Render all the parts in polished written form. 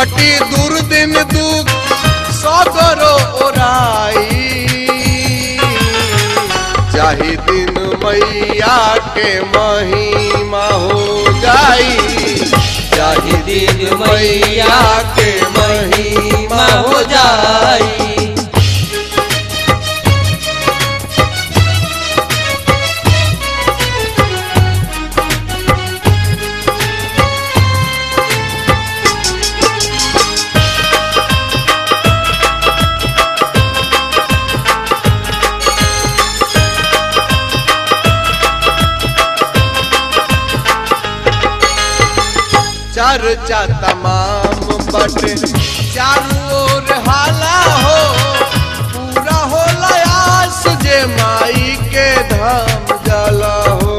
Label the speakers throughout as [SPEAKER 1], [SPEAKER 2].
[SPEAKER 1] कटी दुर्दिन दुख सगरो ओराई जाहि दिन मैया के महिमा हो जाई
[SPEAKER 2] जाहि दिन मैया के महिमा हो जाई।
[SPEAKER 1] चर्चा तमाम बटे चारों ओर हाला हो पूरा होला आस जे माई के धाम जाला हो।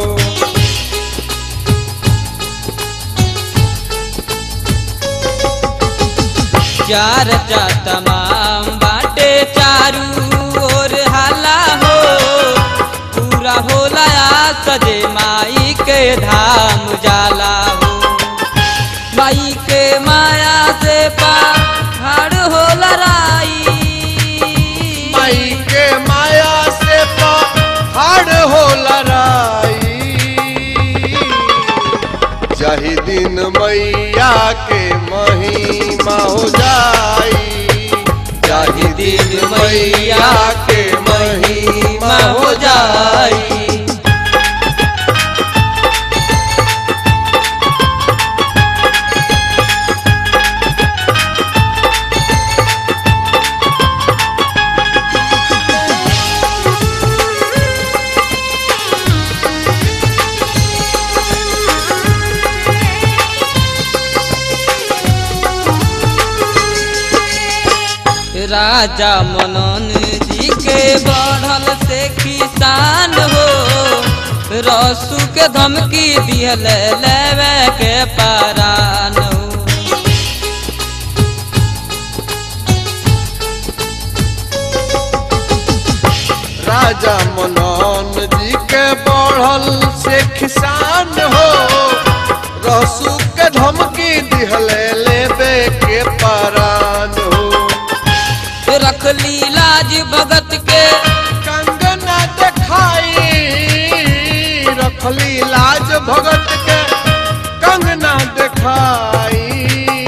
[SPEAKER 2] चर्चा तमाम बाटे चारू ओर हाला हो पूरा होला आस जे माई के धाम जाला हो। माई के माया से पहाड़ हो लड़ाई
[SPEAKER 1] माई के माया से पहाड़ हो लड़ाई जाहि दिन मैया के महिमा हो जाई
[SPEAKER 2] जाहि दिन मैया के महिमा हो जाई। राजा मनन जी के बढ़ल से किसान हो रसू के धमकी दिहल लेवे के परान हो।
[SPEAKER 1] राजा मनन जी के बढ़ल से किसान हो रसू के धमकी दिहल लेवे के परान हो।
[SPEAKER 2] रखली लाज भगत के
[SPEAKER 1] कंगना दिखाई रखली लाज भगत के कंगना दिखाई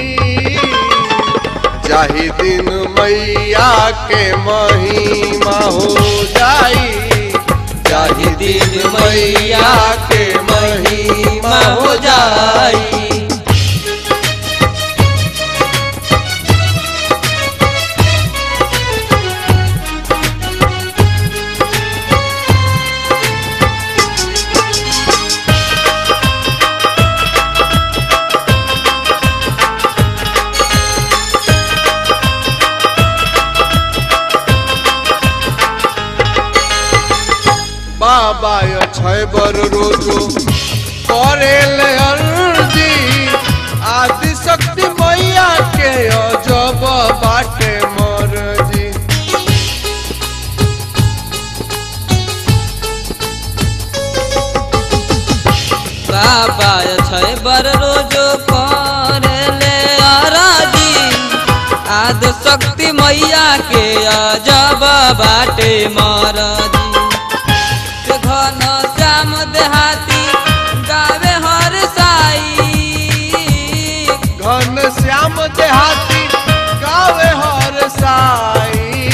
[SPEAKER 1] जाहि दिन मैया के महिमा हो जाई
[SPEAKER 2] जाहि दिन मैया के महिमा हो जाई।
[SPEAKER 1] बाबा अक्षय बर रोजो करेले अर्जी आदि शक्ति मैया के अजब बाटे मरजी।
[SPEAKER 2] बाबा अक्षय बर रोजो करेले अर्जी आदि शक्ति मैया के अजब बाटे मरजी। घन श्याम देहाती गावे हर साई
[SPEAKER 1] घन श्याम देहाती गावे हर साई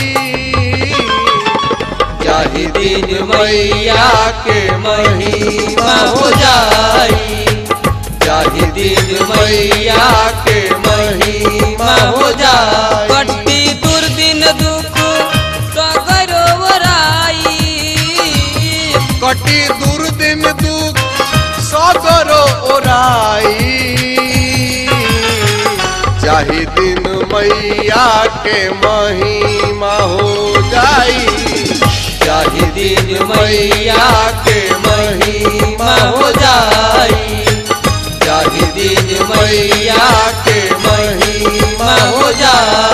[SPEAKER 2] जाहि दिन मैया के महिमा हो जाई जाहि दिन मैया के महिमा हो जाई। कटी दुर्दिन दुख सगरो ओराई
[SPEAKER 1] कटी दुर्दिन दुख सगरो ओराई जाहि दिन मैया के महिमा हो जाई
[SPEAKER 2] जाहि दिन मैया के महिमा हो जाई जाहि दिन मैया के महिमा हो जाई।